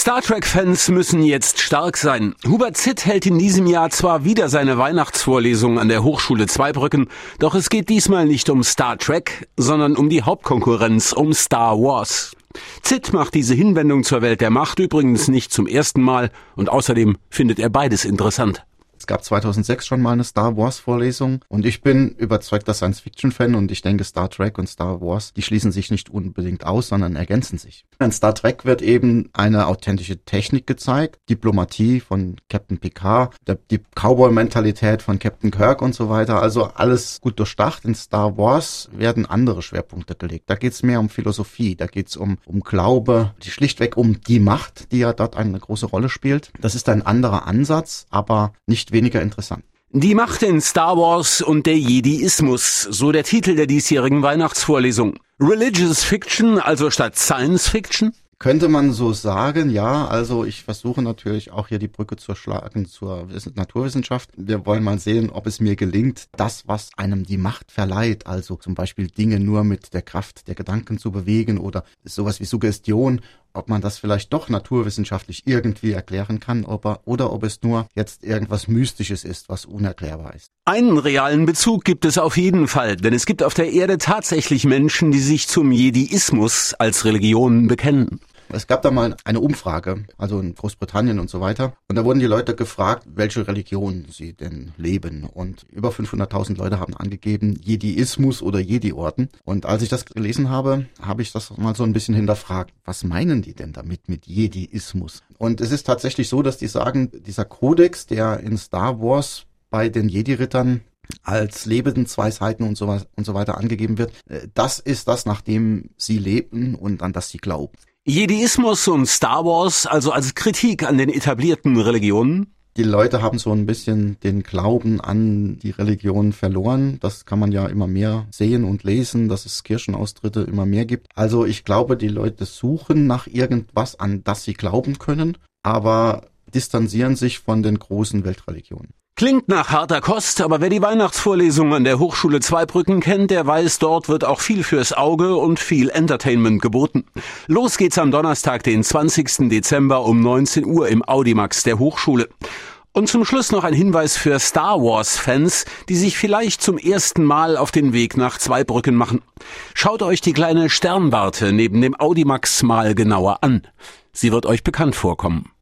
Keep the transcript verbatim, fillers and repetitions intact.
Star Trek-Fans müssen jetzt stark sein. Hubert Zitt hält in diesem Jahr zwar wieder seine Weihnachtsvorlesung an der Hochschule Zweibrücken, doch es geht diesmal nicht um Star Trek, sondern um die Hauptkonkurrenz, um Star Wars. Zitt macht diese Hinwendung zur Welt der Macht übrigens nicht zum ersten Mal und außerdem findet er beides interessant. Es gab zweitausendsechs schon mal eine Star Wars Vorlesung und ich bin überzeugter Science-Fiction-Fan und ich denke Star Trek und Star Wars, die schließen sich nicht unbedingt aus, sondern ergänzen sich. In Star Trek wird eben eine authentische Technik gezeigt, Diplomatie von Captain Picard, der, die Cowboy-Mentalität von Captain Kirk und so weiter, also alles gut durchdacht. In Star Wars werden andere Schwerpunkte gelegt. Da geht es mehr um Philosophie, da geht es um, um Glaube, schlichtweg um die Macht, die ja dort eine große Rolle spielt. Das ist ein anderer Ansatz, aber nicht weniger interessant. Die Macht in Star Wars und der Jediismus, so der Titel der diesjährigen Weihnachtsvorlesung. Religious Fiction, also statt Science Fiction? Könnte man so sagen, ja. Also ich versuche natürlich auch hier die Brücke zu schlagen zur Naturwissenschaft. Wir wollen mal sehen, ob es mir gelingt, das, was einem die Macht verleiht, also zum Beispiel Dinge nur mit der Kraft der Gedanken zu bewegen oder sowas wie Suggestion, ob man das vielleicht doch naturwissenschaftlich irgendwie erklären kann ob, oder ob es nur jetzt irgendwas Mystisches ist, was unerklärbar ist. Einen realen Bezug gibt es auf jeden Fall, denn es gibt auf der Erde tatsächlich Menschen, die sich zum Jediismus als Religion bekennen. Es gab da mal eine Umfrage, also in Großbritannien und so weiter. Und da wurden die Leute gefragt, welche Religion sie denn leben. Und über fünfhunderttausend Leute haben angegeben, Jediismus oder Jedi-Orden. Und als ich das gelesen habe, habe ich das mal so ein bisschen hinterfragt. Was meinen die denn damit mit Jediismus? Und es ist tatsächlich so, dass die sagen, dieser Kodex, der in Star Wars bei den Jedi-Rittern als Lebensweisheiten und so, was, und so weiter angegeben wird, das ist das, nach dem sie leben und an das sie glauben. Jediismus und Star Wars also als Kritik an den etablierten Religionen? Die Leute haben so ein bisschen den Glauben an die Religion verloren. Das kann man ja immer mehr sehen und lesen, dass es Kirchenaustritte immer mehr gibt. Also ich glaube, die Leute suchen nach irgendwas, an das sie glauben können, aber distanzieren sich von den großen Weltreligionen. Klingt nach harter Kost, aber wer die Weihnachtsvorlesung an der Hochschule Zweibrücken kennt, der weiß, dort wird auch viel fürs Auge und viel Entertainment geboten. Los geht's am Donnerstag, den zwanzigsten Dezember um neunzehn Uhr im Audimax der Hochschule. Und zum Schluss noch ein Hinweis für Star Wars-Fans, die sich vielleicht zum ersten Mal auf den Weg nach Zweibrücken machen. Schaut euch die kleine Sternwarte neben dem Audimax mal genauer an. Sie wird euch bekannt vorkommen.